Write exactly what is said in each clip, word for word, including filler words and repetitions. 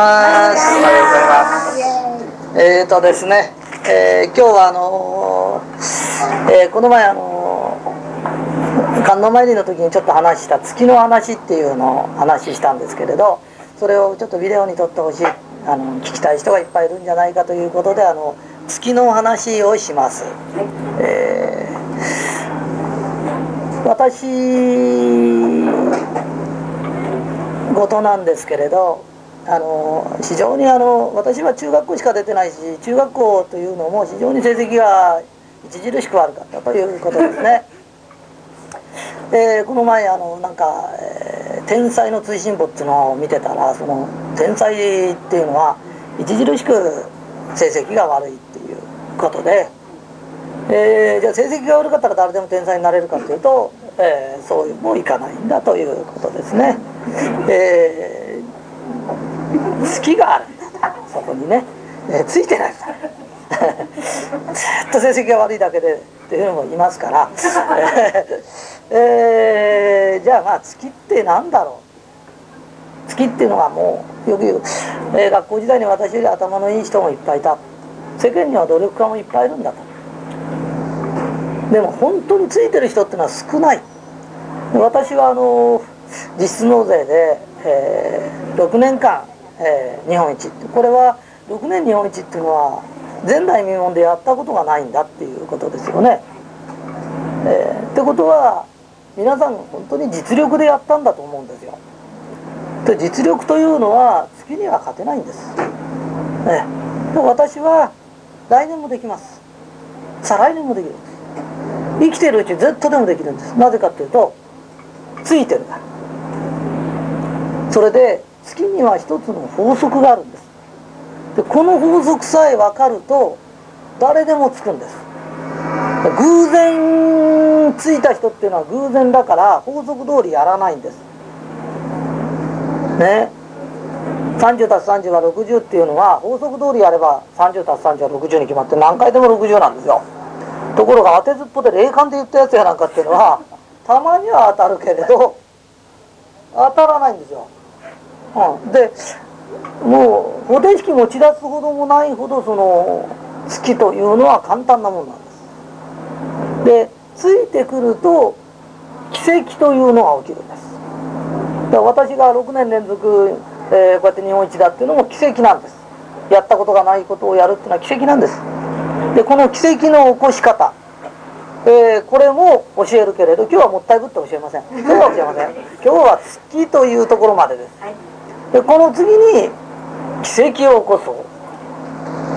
ます。おはようございます。えーとですね、えー、今日はあのーえー、この前あのー、観音参りの時にちょっと話した月の話っていうのを話したんですけれど、それをちょっとビデオに撮ってほしい、あの聞きたい人がいっぱいいるんじゃないかということで、あの月の話をします。えー、私事なんですけれど、あの非常にあの私は中学校しか出てないし、中学校というのも非常に成績が著しく悪かったということですね。でこの前あのなんか、えー、天才の追伸簿っていうのを見てたら、その天才っていうのは著しく成績が悪いっていうことで、えー、じゃあ成績が悪かったら誰でも天才になれるかというと、えー、そうもいかないんだということですね。えー、月があるんだと、そこにね、えー、ついてないんだずっと成績が悪いだけでっていうのもいますから、えー、じゃあまあ月って何だろう。月っていうのはもうよく言う、えー、学校時代に私より頭のいい人もいっぱいいた、世間には努力家もいっぱいいるんだと。でも本当についてる人っていうのは少ない。私はあの実質納税で、えー、ろくねんかん、えー、日本一、これはろくねん日本一っていうのは前代未聞でやったことがないんだっていうことですよね。えー、ってことは皆さん本当に実力でやったんだと思うんですよ。で実力というのは月には勝てないんです、えー、で私は来年もできます、再来年もできるんです。生きてるうちずっとでもできるんです。なぜかというとついてるから。それで月には一つの法則があるんです。でこの法則さえ分かると誰でもつくんです。偶然ついた人っていうのは偶然だから法則通りやらないんですね。さんじゅうたすさんじゅうはろくじゅうっていうのは法則通りやればさんじゅうたすさんじゅうはろくじゅうに決まって何回でもろくじゅうなんですよ。ところが当てずっぽで霊感で言ったやつやなんかっていうのはたまには当たるけれど当たらないんですよ、うん、でもう方程式持ち出すほどもないほどその月というのは簡単なものなんです。でついてくると奇跡というのが起きるんです。で私がろくねん連続、えー、こうやって日本一だっていうのも奇跡なんです。やったことがないことをやるっていうのは奇跡なんです。でこの奇跡の起こし方、えー、これも教えるけれど今日はもったいぶって教えません。今日は教えません。今日は月というところまでです。でこの次に奇跡を起こそう。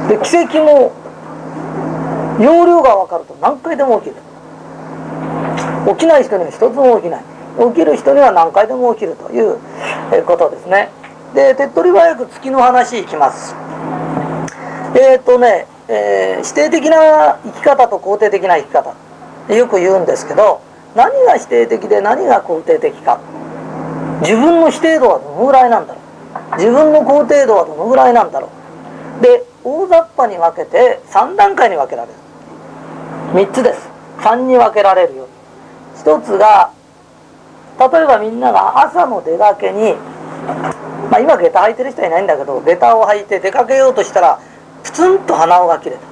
で奇跡も要領が分かると何回でも起きる。起きない人には一つも起きない。起きる人には何回でも起きるということですね。で手っ取り早く月の話いきます。えっとね、えー、否定的な生き方と肯定的な生き方よく言うんですけど、何が否定的で何が肯定的か、自分の否定度はどのぐらいなんだろう、自分の肯定度はどのぐらいなんだろう。で大雑把に分けてさんだんかいに分けられる。みっつです。さんに分けられるよ。ひとつが例えばみんなが朝の出かけに、まあ、今下駄履いてる人はいないんだけど下駄を履いて出かけようとしたらプツンと鼻緒が切れた。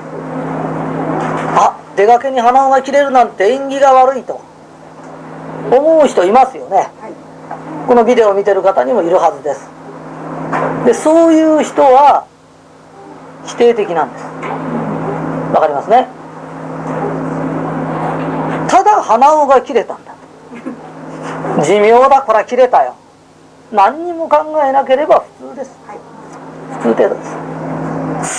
あ、出かけに鼻緒が切れるなんて縁起が悪いと思う人いますよね。このビデオを見てる方にもいるはずです。でそういう人は否定的なんです。わかりますね。ただ鼻緒が切れたんだ、寿命だから切れたよ、何にも考えなければ普通です。普通程度です、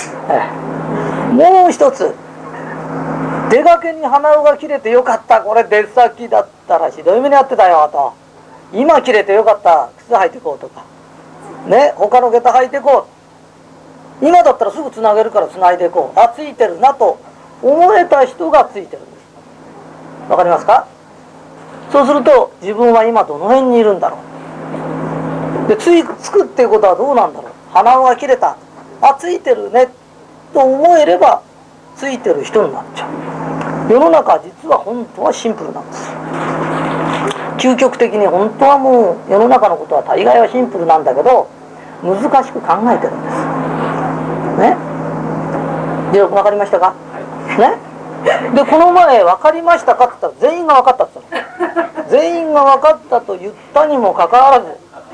ええ、もう一つ、出かけに鼻緒が切れてよかった、これ出先だったらひどい目に遭ってたよと、今切れてよかった、靴履いてこうとかね、他の下駄履いてこう、今だったらすぐつなげるからつないでいこう、あ、ついてるなと思えた人がついてるんです。わかりますか。そうすると自分は今どの辺にいるんだろう。でついつくっていうことはどうなんだろう。鼻緒が切れた、あ、ついてるねと思えればついてる人になっちゃう。世の中実は本当はシンプルなんです。究極的に本当はもう世の中のことは大概はシンプルなんだけど、 難しく考えてるんですね。でよく分かりましたかね。でこの前分かりましたかって言ったら全員が分かったって言ったの。全員が分かったと言ったにもかかわらず、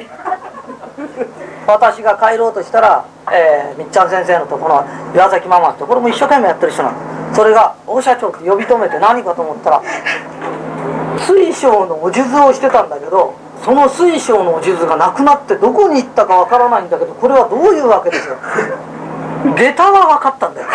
私が帰ろうとしたら、えー、みっちゃん先生のところの岩崎ママって、これも一生懸命やってる人なの。それが大社長って呼び止めて、何かと思ったら水晶のお数珠をしてたんだけど、その水晶のお数珠がなくなってどこに行ったかわからないんだけど、これはどういうわけですよ。下駄は分かったんだよ。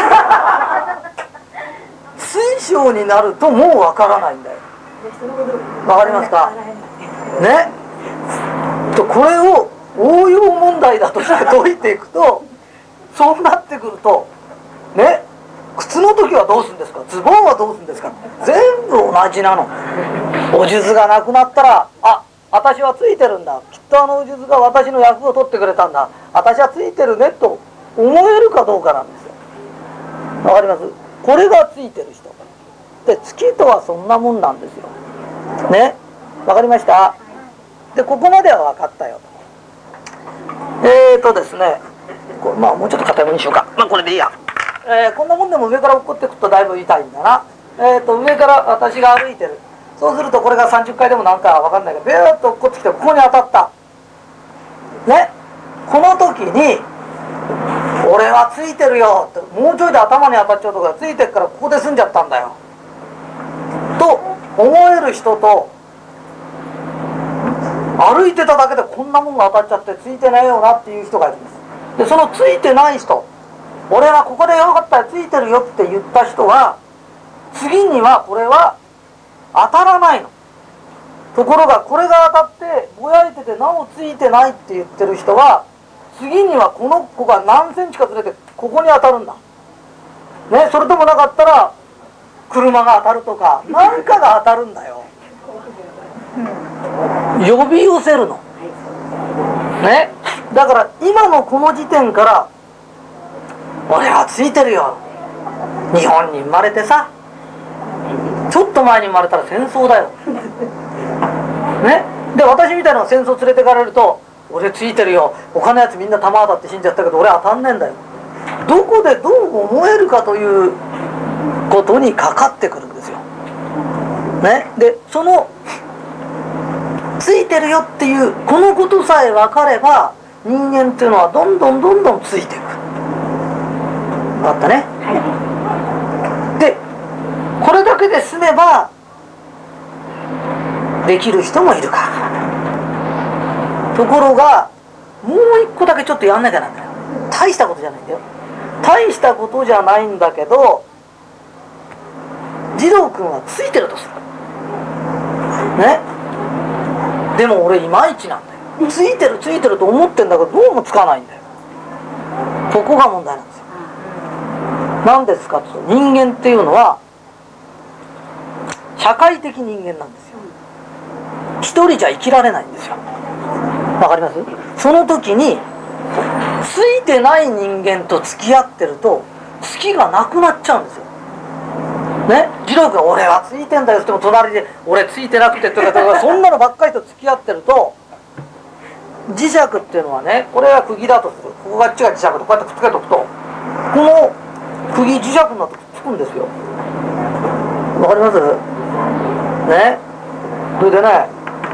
水晶になるともうわからないんだよ。わかりますかね。とこれを応用問題だとして解いていくと、そうなってくるとね、靴の時はどうするんですか、ズボンはどうするんですか、全部同じなの。お数珠がなくなったら、あ、私はついてるんだ、きっとあのお数珠が私の役を取ってくれたんだ、私はついてるねと思えるかどうかなんですよ。わかります？これがついてる人で、月とはそんなもんなんですよね。わかりました？でここまでは分かったよ。えーとですね、これまあもうちょっと硬いものにしようか。まあこれでいいや。えー、こんなもんでも上から落っこってくとだいぶ痛いんだな。えーと上から私が歩いてる。そうするとこれがさんじゅっかいでもなんか分かんないけど、ビューッと落っこってきてここに当たったね。この時に俺はついてるよって、もうちょいで頭に当たっちゃうとかついてるからここで済んじゃったんだよと思える人と、歩いてただけでこんなもんが当たっちゃってついてないよなっていう人がいるんです。でそのついてない人、俺はここでよかったよついてるよって言った人は、次にはこれは当たらないの。ところがこれが当たってぼやいててなおついてないって言ってる人は、次にはこの子が何センチかずれてここに当たるんだね。それともなかったら車が当たるとか何かが当たるんだよ。呼び寄せるのね。だから今のこの時点から俺はついてるよ。日本に生まれてさ、ちょっと前に生まれたら戦争だよね。で私みたいなのが戦争連れてかれると、俺ついてるよ、他のやつみんな弾当たって死んじゃったけど俺当たんねえんだよ。どこでどう思えるかということにかかってくるんですよね。でそのついてるよっていうこのことさえ分かれば、人間っていうのはどんどんどんどんついていく。分かったね、はい、でこれだけで済めばできる人もいるか。ところがもう一個だけちょっとやんなきゃなんだよ。大したことじゃないんだよ。大したことじゃないんだけど、児童くんはついてるとするね。でも俺いまいちなんだよ。ついてるついてると思ってんだけどどうもつかないんだよ。ここが問題なんですよ。何ですかって言うと、人間っていうのは社会的人間なんですよ。一人じゃ生きられないんですよ。わかります？その時についてない人間と付き合ってると月がなくなっちゃうんですよね。次郎君俺はついてんだよっても隣で俺ついてなくてとかそんなのばっかりと付き合ってると、磁石っていうのはね、これが釘だとする。ここが違う磁石とこうやってくっつけとくと、この釘磁石になってくっつくんですよ。わかりますね。それでね、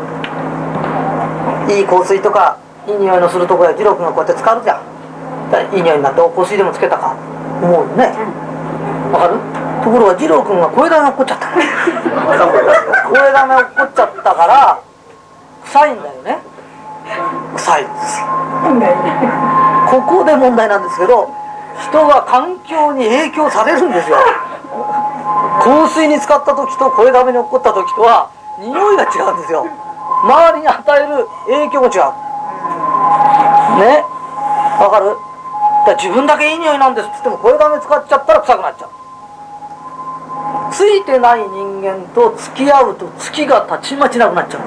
いい香水とかいい匂いのするところへ次郎君がこうやって使うじゃん。いい匂いになってお香水でもつけたか思うよね。わかる？ところが次郎君が声だめ落っこっちゃった声だめ落っこっちゃったから臭いんだよね。臭いんですよ。ここで問題なんですけど、人は環境に影響されるんですよ。香水に使った時と声だめに落っこった時とは匂いが違うんですよ。周りに与える影響も違うね。わかる？だから自分だけいい匂いなんですって言っても声だめ使っちゃったら臭くなっちゃう。ついてない人間と付き合うと月がたちまちなくなっちゃう。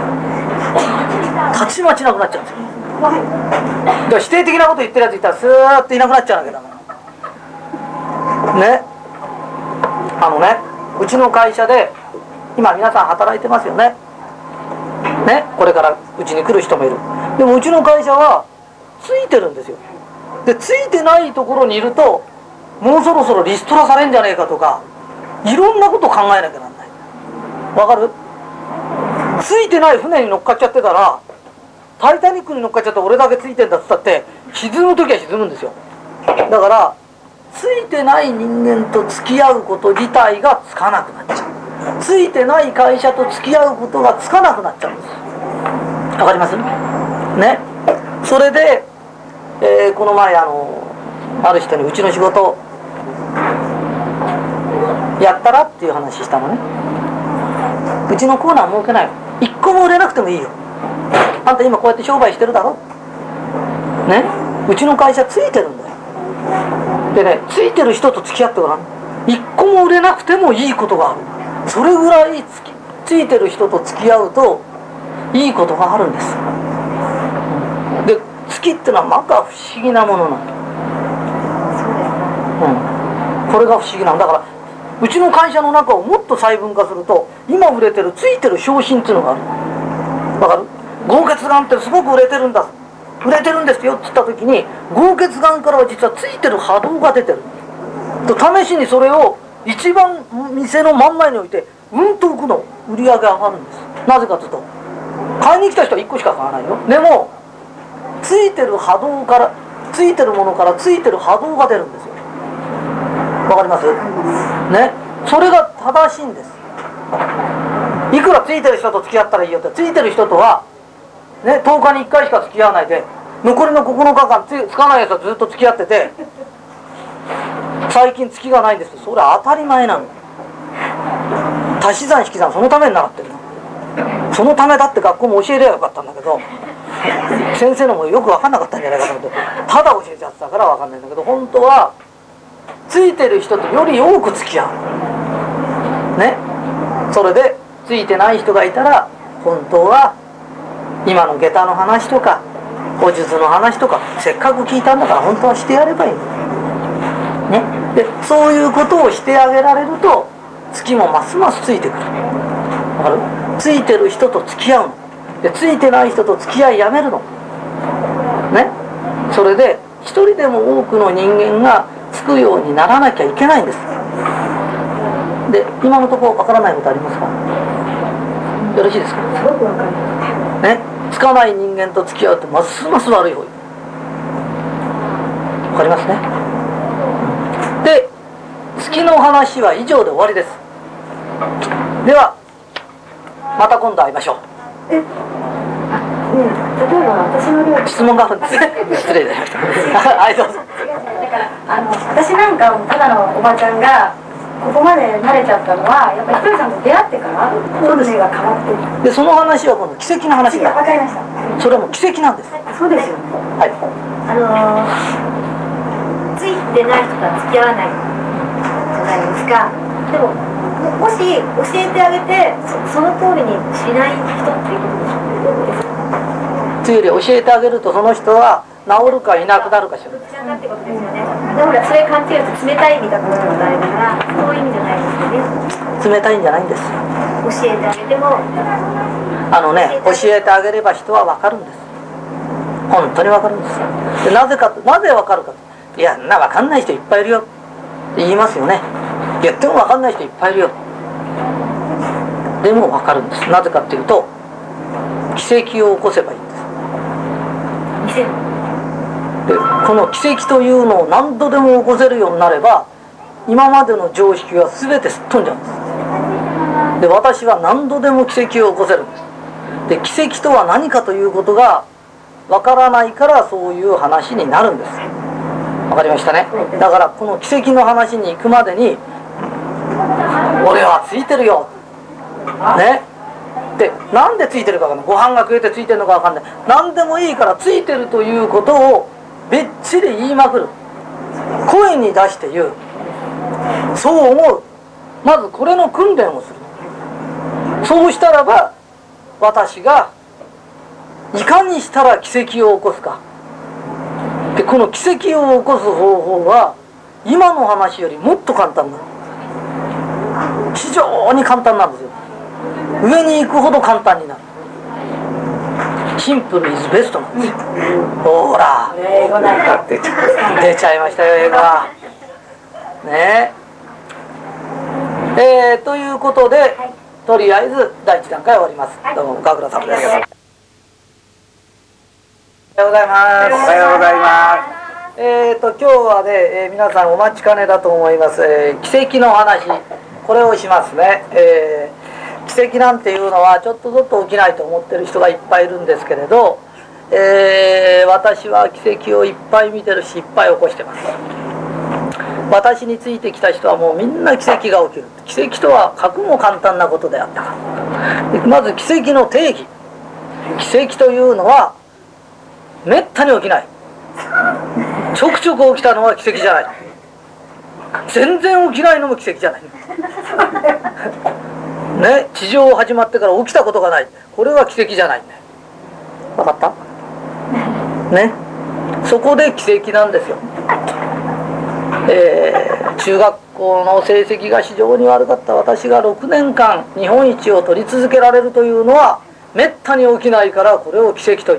たちまちなくなっちゃうんですよ。だから否定的なこと言ってるやついたらスーッといなくなっちゃうわけだからね。あのね、うちの会社で今皆さん働いてますよね。ね、これからうちに来る人もいる。でもうちの会社はついてるんですよ。でついてないところにいるともうそろそろリストラされんじゃねえかとかいろんなこと考えなきゃなんない。わかる？ついてない船に乗っかっちゃってたら、タイタニックに乗っかっちゃった俺だけついてんだっつったって沈む時は沈むんですよ。だからついてない人間と付き合うこと自体がつかなくなっちゃう。ついてない会社と付き合うことがつかなくなっちゃうんです。わかりますね。それで、えー、この前あのある人にうちの仕事やったらっていう話したのね。うちのコーナー儲けないよ、一個も売れなくてもいいよ、あんた今こうやって商売してるだろね、うちの会社ついてるんだよ。でね、ついてる人と付き合ってごらん。一個も売れなくてもいいことがある。それぐらいつきついてる人と付き合うといいことがあるんです。で月ってのはまた不思議なものなんだ、うん、これが不思議なんだから、うちの会社の中をもっと細分化すると今売れてるついてる商品っていうのがある。わかる？豪傑岩ってすごく売れてるんだ、売れてるんですよって言った時に、豪傑岩からは実はついてる波動が出てると、試しにそれを一番店の真ん前に置いてうんと浮くの売り上げ上がるんです。なぜかというと買いに来た人はいっこしか買わないよ。でもついてる波動からついてるものからついてる波動が出るんですよ。わかりますね。それが正しいんです。いくらついてる人と付き合ったらいいよって、ついてる人とは、ね、とおかにいっかいしか付き合わないで残りのここのかかんつ, つかないやつはずっと付き合ってて最近月がないんです。それは当たり前なの。足し算引き算そのために習ってるの。そのためだって学校も教えればよかったんだけど、先生のもよく分かんなかったんじゃないかと思ってただ教えちゃってたから分かんないんだけど、本当はついてる人とより多く付き合うね。それでついてない人がいたら本当は今の下駄の話とかお術の話とかせっかく聞いたんだから本当はしてやればいいね。でそういうことをしてあげられると月もますますついてくる。わかる？ついてる人と付き合うので、ついてない人と付き合いやめるのね。それで一人でも多くの人間がつくようにならなきゃいけないんです。で今のところわからないことありますか？よろしいですか？すごくわかりますね。つかない人間と付き合うとますます悪い方。わかりますね。で月の話は以上で終わりです。ではまた今度会いましょう。え、ね、例えば私の料理質問があるんですね。失礼いたしました。はい、どうぞ。だからあの私なんかただのおばちゃんがここまで慣れちゃったのはやっぱりひとりさんと出会ってから運命が変わってる。でその話は今度奇跡の話が。わかりました。それはもう奇跡なんです。そうですよね。はい。あのー、ついてない人とは付き合わないじゃないですか。でももし教えてあげて そ, その通りにしない人っていうことですか？ついより教えてあげるとその人は治るかいなくなるかしら。どちらかってことですよね。でもそれ勘違いすると冷たいみたいなことがあるからそういう意味じゃないですよね。冷たいんじゃないんです。教えてあげてもあのね教えてあげれば人は分かるんです。本当に分かるんです。でなぜかなぜ分かるか。いやな分かんない人いっぱいいるよって言いますよね。言っても分かんない人いっぱいいるよ。でも分かるんです。なぜかっていうと奇跡を起こせばいいんです。でこの奇跡というのを何度でも起こせるようになれば今までの常識は全てすっ飛んじゃうんです。で私は何度でも奇跡を起こせるんです。で奇跡とは何かということが分からないからそういう話になるんです。分かりましたね。だからこの奇跡の話に行くまでに俺はついてるよね。でなんでついてるか分かんない。ご飯が食えてついてるのか分かんない。何でもいいからついてるということをべっちり言いまくる。声に出して言う。そう思う。まずこれの訓練をする。そうしたらば私がいかにしたら奇跡を起こすか。でこの奇跡を起こす方法は今の話よりもっと簡単なの。非常に簡単なんですよ。上に行くほど簡単になる。 シンプルイズベストなんですよ。ほら英語なんか出ちゃいましたよ、英語がねえ。えー、ということで、はい、とりあえずだいいち段階終わります。はい、どうもガクラ様です。おはようございます。 おはようございます。 えーと今日はね、えー、皆さんお待ちかねだと思います、えー、奇跡の話、これをしますね。えー、奇跡なんていうのはちょっとずっと起きないと思ってる人がいっぱいいるんですけれど、えー、私は奇跡をいっぱい見てるし、いっぱい起こしてます。私についてきた人はもうみんな奇跡が起きる。奇跡とはかくも簡単なことであったから。まず奇跡の定義。奇跡というのはめったに起きない。ちょくちょく起きたのは奇跡じゃない。全然起きないのも奇跡じゃないね、地上始まってから起きたことがない、これは奇跡じゃないんだよ。分かったね。そこで奇跡なんですよ。えー、中学校の成績が非常に悪かった私がろくねんかん日本一を取り続けられるというのはめったに起きないから、これを奇跡という。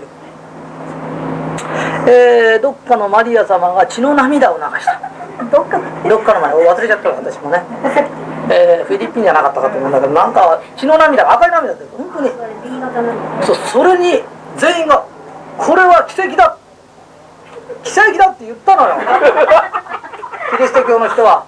えー、どっかのマリア様が血の涙を流した。どっかどっかの前忘れちゃった私もね、えー、フィリピンじゃなかったかと思うんだけど、なんか血の涙、赤い涙って本当にそ, それに全員がこれは奇跡だ奇跡だって言ったのよキリスト教の人は。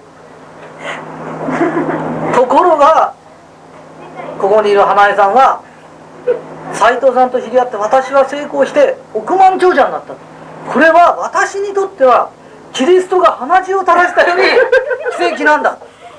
ところがここにいる花江さんは斉藤さんと知り合って、私は成功して億万長者になった。これは私にとってはキリストが鼻血を垂らしたように奇跡なんだ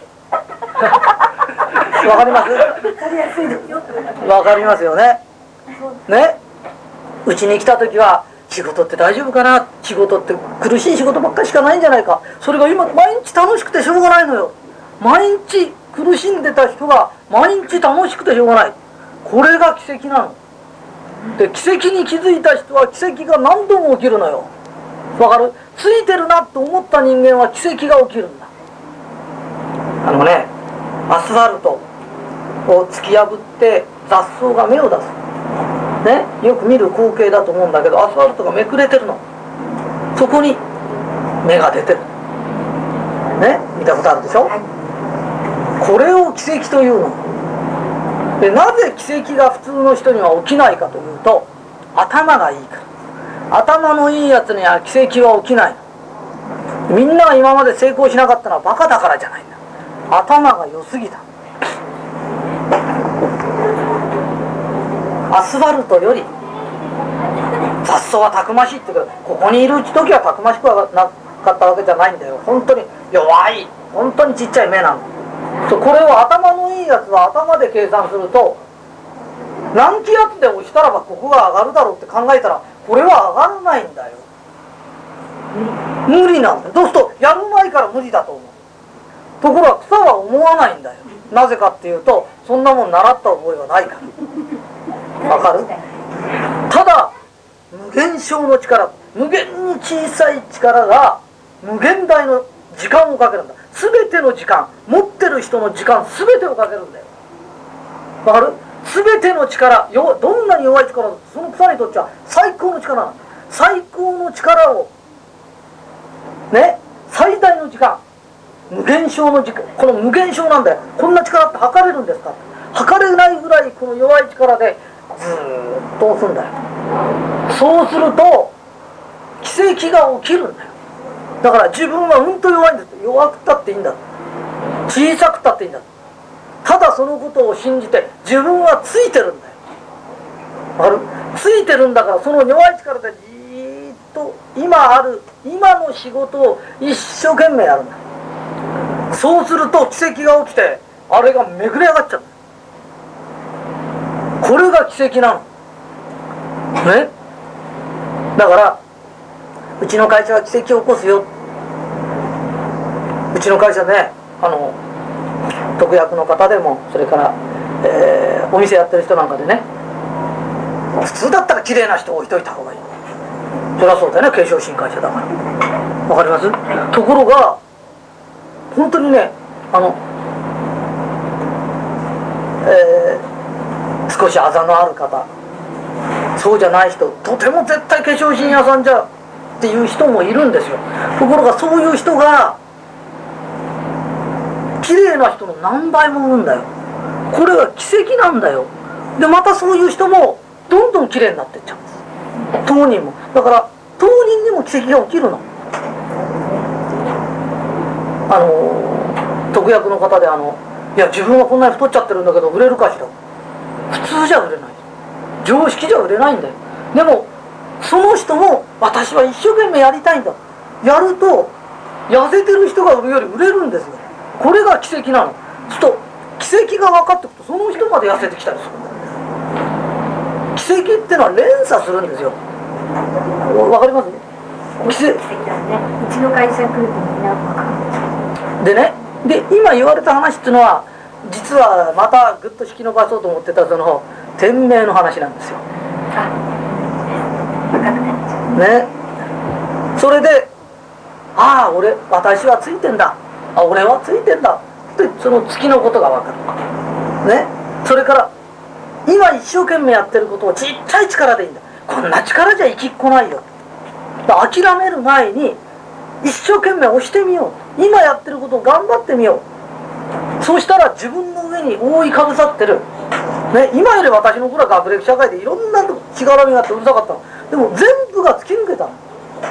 わかります？わかりますよね。ね、うちに来た時は仕事って大丈夫かな、仕事って苦しい仕事ばっかりしかないんじゃないか、それが今毎日楽しくてしょうがないのよ。毎日苦しんでた人が毎日楽しくてしょうがない、これが奇跡なので、奇跡に気づいた人は奇跡が何度も起きるのよ。わかる？ついてるなと思った人間は奇跡が起きるんだ。あのね、アスファルトを突き破って雑草が芽を出すね、よく見る光景だと思うんだけど、アスファルトがめくれてるの、そこに芽が出てるね、見たことあるでしょ。これを奇跡というので、なぜ奇跡が普通の人には起きないかというと、頭がいいから。頭のいいやつには奇跡は起きない。みんなが今まで成功しなかったのはバカだからじゃないんだ。頭が良すぎた。アスファルトより雑草はたくましいって言うけど、ここにいる時はたくましくはなかったわけじゃないんだよ。本当に弱い、本当にちっちゃい芽なの。これを頭のいいやつは頭で計算すると、何気圧で押したらばここが上がるだろうって考えたら、これは上がらないんだよ。無理なんだよ。そうするとやる前から無理だと思う。ところが草は思わないんだよ。なぜかっていうと、そんなもん習った覚えはないから。わかる？ただ無限小の力、無限に小さい力が無限大の時間をかけるんだ。全ての時間、持ってる人の時間全てをかけるんだよ。わかる？全ての力、よどんなに弱い力だとその草にとっちゃ最高の力なんだ。最高の力をね、最大の時間、無限小の時間、この無限小なんだよ。こんな力って測れるんですか？測れないぐらいこの弱い力でずーっと押すんだよ。そうすると奇跡が起きるんだよ。だから自分はうんと弱いんです。弱くたっていいんだ、小さくたっていいんだ。ただそのことを信じて自分はついてるんだよ。わかる？ついてるんだから、その弱い力でじーっと今ある今の仕事を一生懸命やるんだ。そうすると奇跡が起きて、あれがめくれ上がっちゃう。これが奇跡なのね。だからうちの会社は奇跡を起こすよ。うちの会社ね、あの特約の方でも、それから、えー、お店やってる人なんかでね、普通だったら綺麗な人を置いといた方がいい。そりゃそうだよね、継承新会社だから。わかります？ところが本当にね、あの、えー、少しあざのある方、 そうじゃない人、とても絶対化粧品屋さんじゃっていう人もいるんですよ。ところがそういう人が綺麗な人の何倍も売るんだよ。これは奇跡なんだよ。でまたそういう人もどんどん綺麗になっていっちゃうんです。当人もだから当人にも奇跡が起きるの。あの特約の方であのいや自分はこんなに太っちゃってるんだけど売れるかしら。普通じゃ売れない、常識じゃ売れないんだよ。でもその人も私は一生懸命やりたいんだ、やると痩せてる人が売るより売れるんですよ。これが奇跡なの。ちょっと奇跡が分かってくるとその人まで痩せてきたりするんだよ。奇跡ってのは連鎖するんですよ。わかります？奇跡だね。うちの会社来るとみんな分かるでね。で今言われた話っていうのは実はまたぐっと引き伸ばそうと思ってたその天命の話なんですよ。ね。それでああ俺私はついてんだ、あ俺はついてんだってその月のことが分かるね。それから今一生懸命やってることをちっちゃい力でいいんだ、こんな力じゃ生きっこないよ、諦める前に一生懸命押してみよう、今やってることを頑張ってみよう。そうしたら自分の上に覆いかぶさってる、ね、今より私の頃は学歴社会でいろんなしがらみがあってうるさかったの。でも全部が突き抜けたの。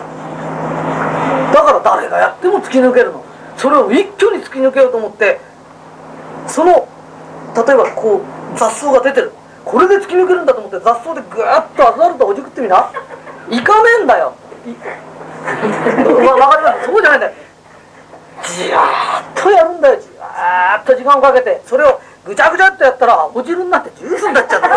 だから誰がやっても突き抜けるの。それを一挙に突き抜けようと思って、その例えばこう雑草が出てる、これで突き抜けるんだと思って雑草でグーッとアスファルトをほじくってみな、いかねえんだよ。わ分かります？そうじゃないんだよ。じわーっとやるんだよ。じわーっと時間をかけて、それをぐちゃぐちゃっとやったらお汁になってジュースになっちゃうんだ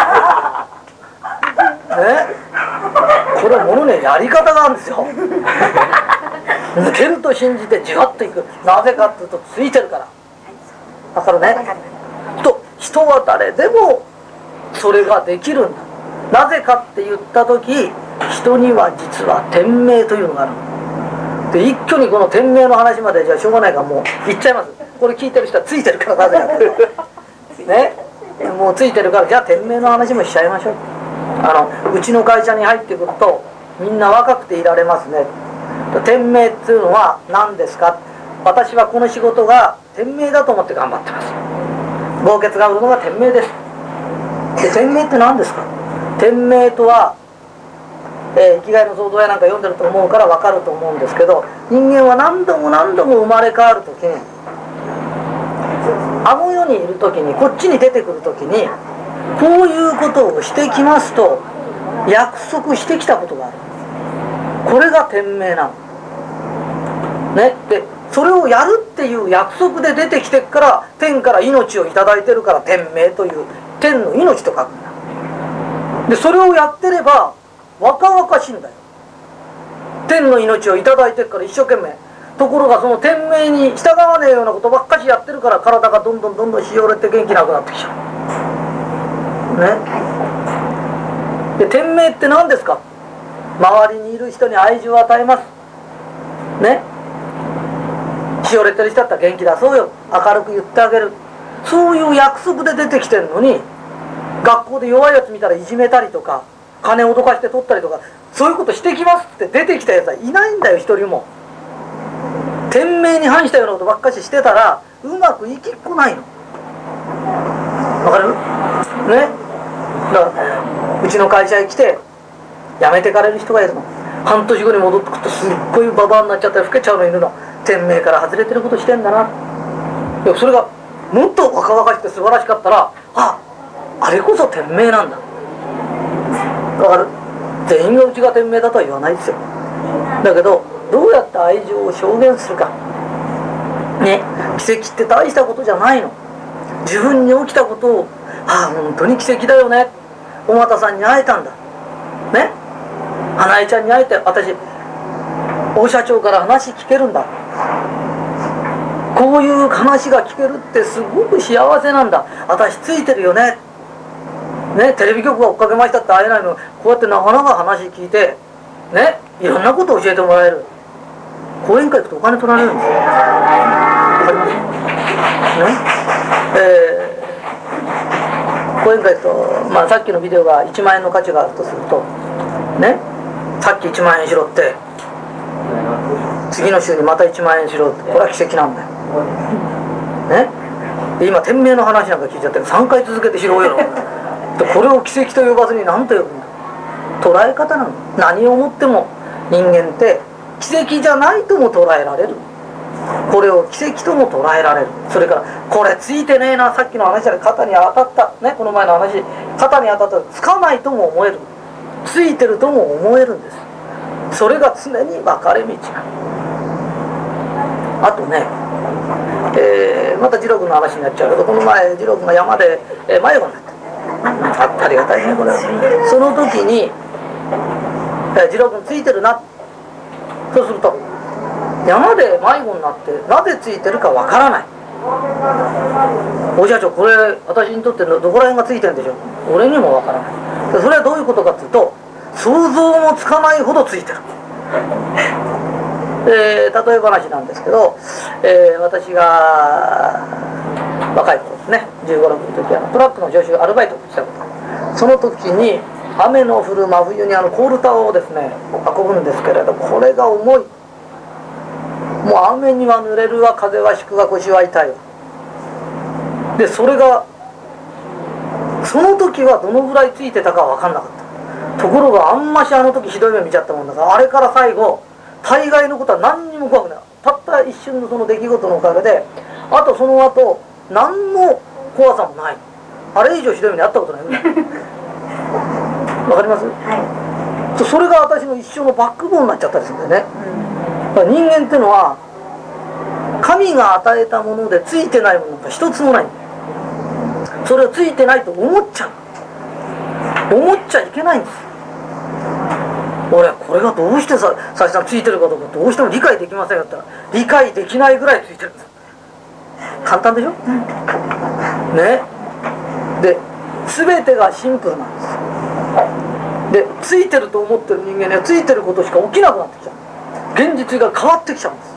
よ。ね、これはものねやり方があるんですよ。抜けると信じてじわっといく。なぜかっていうとついてるから。だからね、と人は誰でもそれができるんだ。なぜかって言った時、人には実は天命というのがある。で一挙にこの天命の話までじゃあしょうがないからもう言っちゃいます。これ聞いてる人はついてるからなぜかね、もうついてるからじゃあ天命の話もしちゃいましょう。あのうちの会社に入ってくるとみんな若くていられますね。天命っていうのは何ですか。私はこの仕事が天命だと思って頑張ってます。豪傑が売るのが天命です。で天命って何ですか。天命とは、えー、生きがいの創造やなんか読んでると思うから分かると思うんですけど、人間は何度も何度も生まれ変わるときに、あの世にいるときにこっちに出てくるときにこういうことをしてきますと約束してきたことがある。これが天命なのね。でそれをやるっていう約束で出てきてから天から命をいただいてるから天命という天の命と書くんだ。でそれをやってれば若々しいんだよ。天の命をいただいてるから一生懸命。ところがその天命に従わねえようなことばっかしやってるから体がどんどんどんどんしおれて元気なくなってきちゃうね。で天命って何ですか。周りにいる人に愛情を与えますね。しおれてる人だったら元気出そうよ、明るく言ってあげる、そういう約束で出てきてるのに、学校で弱いやつ見たらいじめたりとか金を脅かして取ったりとかそういうことしてきますって出てきたやつはいないんだよ、一人も。天命に反したようなことばっかししてたらうまくいきっこないの。わかるね。だからうちの会社へ来て辞めてかれる人がいるの。半年後に戻ってくるとすっごいババアになっちゃったり老けちゃうのいるの。天命から外れてることしてんだな。いやそれがもっと若々しくて素晴らしかったら、ああれこそ天命なんだ。だから全員がうちが天命だとは言わないですよ。だけどどうやって愛情を証言するかね。奇跡って大したことじゃないの。自分に起きたことを、ああ本当に奇跡だよね、尾又さんに会えたんだね、花江ちゃんに会えて、私大社長から話聞けるんだ、こういう話が聞けるってすごく幸せなんだ、私ついてるよねね。テレビ局が追っかけましたって会えないの、こうやってなかなか話聞いてね、いろんなことを教えてもらえる。講演会行くとお金取られるんですよ。わかりますね。えー、 講演会と、まあ、さっきのビデオがいちまんえんの価値があるとするとね、さっきいちまんえんしろって次の週にまたいちまんえんしろって、これは奇跡なんだよね。で今天命の話なんか聞いちゃってさんかい続けてしろよでこれを奇跡と呼ばずに何と呼ぶんだ。捉え方なの。何をもっても人間って奇跡じゃないとも捉えられる、これを奇跡とも捉えられる。それからこれついてねえな、さっきの話で肩に当たったね、この前の話、肩に当たったらつかないとも思える、ついてるとも思えるんです。それが常に分かれ道なの。あとね、えー、また次郎君の話になっちゃうけど、この前次郎君が山で、えー、迷子になった。あ, ありがたいねこれは。その時に、えー、次郎君ついてるな。そうすると山で迷子になってなぜついてるかわからない。お社長、これ私にとってどこら辺がついてるんでしょう。俺にもわからない。それはどういうことかというと、想像もつかないほどついてる。えー、例え話なんですけど、えー、私が若い頃ですね、じゅうご、ろくの時、あのトラックの助手アルバイトをしたこと、その時に雨の降る真冬にあのコールタワーをですね運ぶんですけれど、これが重い。もう雨には濡れるわ、風は引くわ、腰は痛いわ。でそれがその時はどのぐらいついてたかは分かんなかった。ところがあんましあの時ひどい目見ちゃったもんだから、あれから最後大概のことは何にも怖くない。たった一瞬のその出来事のおかげで、あとその後何の怖さもない。あれ以上ひどい目にあったことないぐらいわかります？はい。それが私の一生のバックボーンになっちゃったりするんだよね。うん、人間っていうのは神が与えたものでついてないものが一つもない。それをついてないと思っちゃう。思っちゃいけないんです。俺はこれがどうしてさ佐々木さんついてるかどうかどうしても理解できませんよって言ったら、理解できないぐらいついてるんです。簡単でしょ、うん、ね。で全てがシンプルなんです。でついてると思ってる人間にはついてることしか起きなくなってきちゃう。現実が変わってきちゃうんです。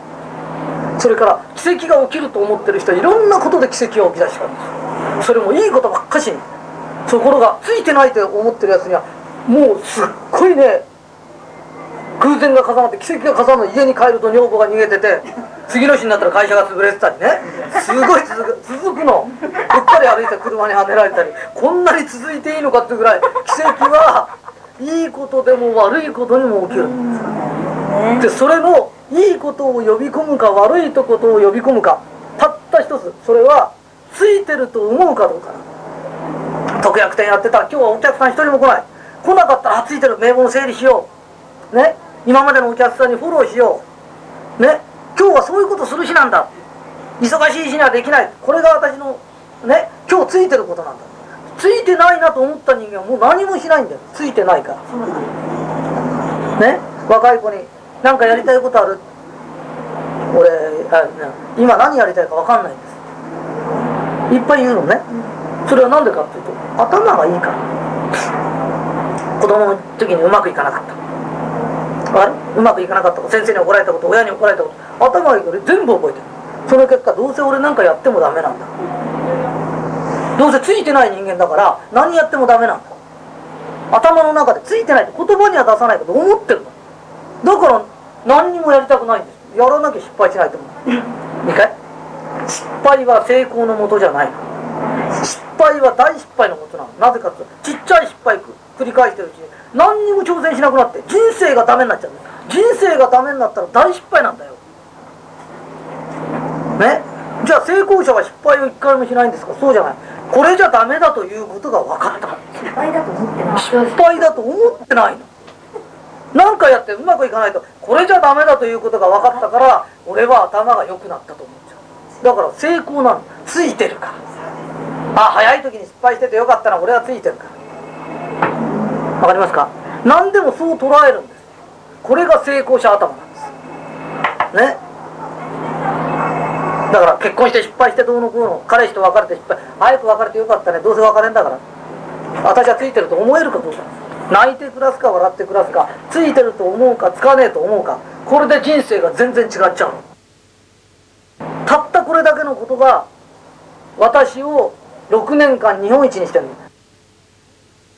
それから奇跡が起きると思ってる人はいろんなことで奇跡が起き出してくるんです。それもいいことばっかしに。ところがついてないと思ってるやつにはもうすっごいね、偶然が重なって奇跡が重なる。家に帰ると女房が逃げてて、次の日になったら会社が潰れてたりね、すごい続く続くの。うっかり歩いて車にはねられたり、こんなに続いていいのかっていうぐらい奇跡はいいことでも悪いことにも起きるんです。でそれのいいことを呼び込むか悪いことを呼び込むか、たった一つ、それはついてると思うかどうか。特約店やってたら今日はお客さん一人も来ない。来なかったらついてる名簿の整理しようね。今までのお客さんにフォローしようね。今日はそういうことする日なんだ。忙しい日にはできない。これが私のね、今日ついてることなんだ。ついてないなと思った人間はもう何もしないんだよ。ついてないからね。若い子に何かやりたいことある？俺あ今何やりたいか分かんないんです。いっぱい言うのね。それは何でかっていうと、頭がいいから。子供の時にうまくいかなかった、あれうまくいかなかったこと、先生に怒られたこと、親に怒られたこと、頭がいいから全部覚えてる。その結果どうせ俺なんかやってもダメなんだ。どうせついてない人間だから何やってもダメなんだ。頭の中でついてないって言葉には出さないけど思ってるの。だから何にもやりたくないんです。やらなきゃ失敗しないと思う。いいかい？失敗は成功のもとじゃないの。失敗は大失敗のもとなの。なぜかというと、ちっちゃい失敗繰り返してるうちに何にも挑戦しなくなって人生がダメになっちゃう。人生がダメになったら大失敗なんだよね。じゃあ成功者は失敗を一回もしないんですか？そうじゃない。これじゃダメだということが分かった。 失敗だと思ってない。 失敗だと思ってないの。何かやってうまくいかないと、これじゃダメだということが分かったから、俺は頭が良くなったと思っちゃう。だから成功なの。ついてるから。あ、早い時に失敗しててよかったな、俺はついてるから。わかりますか？何でもそう捉えるんです。これが成功者頭なんですね。だから結婚して失敗してどうのこうの、彼氏と別れて失敗、早く別れてよかったね、どうせ別れんだから、私はついてると思えるかどうか。泣いて暮らすか笑って暮らすか、ついてると思うかつかねえと思うか、これで人生が全然違っちゃう。たったこれだけのことが私をろくねんかん日本一にしてるの。